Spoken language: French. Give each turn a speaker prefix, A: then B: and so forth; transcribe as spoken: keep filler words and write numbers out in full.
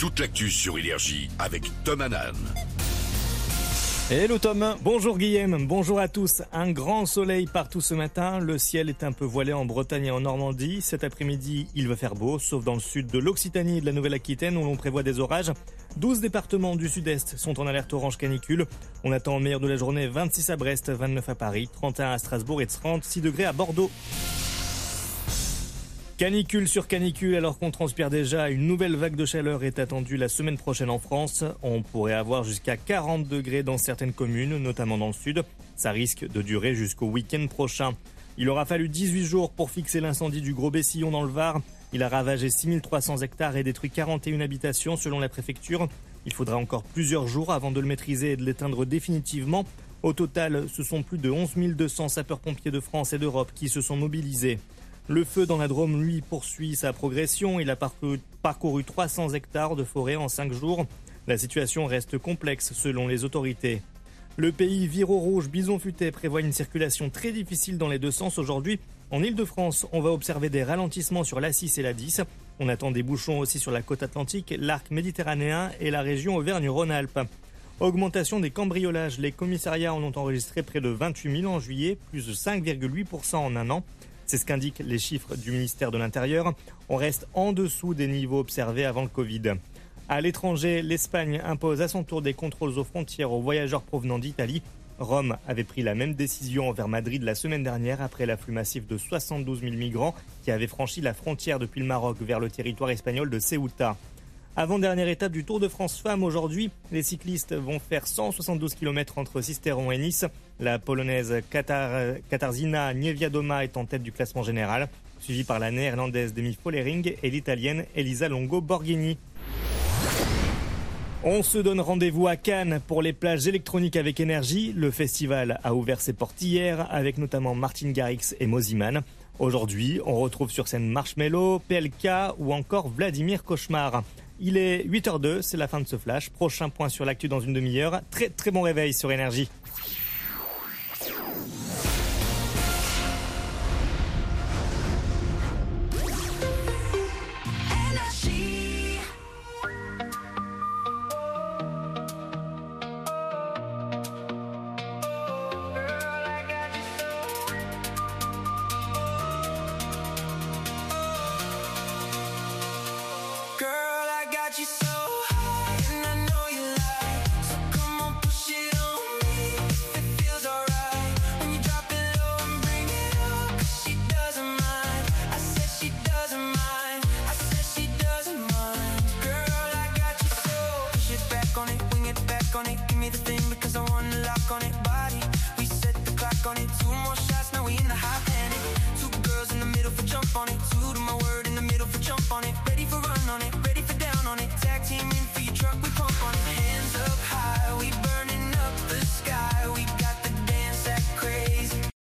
A: toute l'actu sur Énergie avec Tom Hanan.
B: Hello Tom. Bonjour Guillaume, bonjour à tous. Un grand soleil partout ce matin, le ciel est un peu voilé en Bretagne et en Normandie. Cet après-midi, il va faire beau, sauf dans le sud de l'Occitanie et de la Nouvelle-Aquitaine où l'on prévoit des orages. douze départements du sud-est sont en alerte orange canicule. On attend au meilleur de la journée vingt-six à Brest, vingt-neuf à Paris, trente et un à Strasbourg et trente-six degrés à Bordeaux. Canicule sur canicule alors qu'on transpire déjà, une nouvelle vague de chaleur est attendue la semaine prochaine en France. On pourrait avoir jusqu'à quarante degrés dans certaines communes, notamment dans le sud. Ça risque de durer jusqu'au week-end prochain. Il aura fallu dix-huit jours pour fixer l'incendie du Gros Bessillon dans le Var. Il a ravagé six mille trois cents hectares et détruit quarante et une habitations selon la préfecture. Il faudra encore plusieurs jours avant de le maîtriser et de l'éteindre définitivement. Au total, ce sont plus de onze mille deux cents sapeurs-pompiers de France et d'Europe qui se sont mobilisés. Le feu dans la Drôme, lui, poursuit sa progression. Il a parcouru, parcouru trois cents hectares de forêt en cinq jours. La situation reste complexe selon les autorités. Le pays vire au rouge. Bison Futé prévoit une circulation très difficile dans les deux sens aujourd'hui. En Ile-de-France, on va observer des ralentissements sur l'A six et l'A dix. On attend des bouchons aussi sur la côte atlantique, l'arc méditerranéen et la région Auvergne-Rhône-Alpes. Augmentation des cambriolages. Les commissariats en ont enregistré près de vingt-huit mille en juillet, plus de cinq virgule huit pour cent en un an. C'est ce qu'indiquent les chiffres du ministère de l'Intérieur. On reste en dessous des niveaux observés avant le Covid. À l'étranger, l'Espagne impose à son tour des contrôles aux frontières aux voyageurs provenant d'Italie. Rome avait pris la même décision envers Madrid la semaine dernière après l'afflux massif de soixante-douze mille migrants qui avaient franchi la frontière depuis le Maroc vers le territoire espagnol de Ceuta. Avant-dernière étape du Tour de France Femmes aujourd'hui, les cyclistes vont faire cent soixante-douze kilomètres entre Sisteron et Nice. La polonaise Katar, Katarzyna Niewiadoma est en tête du classement général, suivie par la néerlandaise Demi Follering et l'italienne Elisa Longo Borghini. On se donne rendez-vous à Cannes pour les plages électroniques avec Énergie. Le festival a ouvert ses portes hier avec notamment Martin Garrix et Moziman. Aujourd'hui, on retrouve sur scène Marshmello, P L K ou encore Vladimir Cauchemar. Il est huit heures deux, c'est la fin de ce flash. Prochain point sur l'actu dans une demi-heure. Très très bon réveil sur Énergie.
C: You so high, and I know you lie. So come on, push it on me. If it feels alright, when you drop it low and bring it up, 'cause she doesn't mind. I said she doesn't mind. I said she doesn't mind. Girl, I got you so. Push it back on it, wing it back on it. Give me the thing because I want to lock on it. Body, we set the clock on it. Two more shots, now we in the hot panic. Two girls in the middle for jump on it.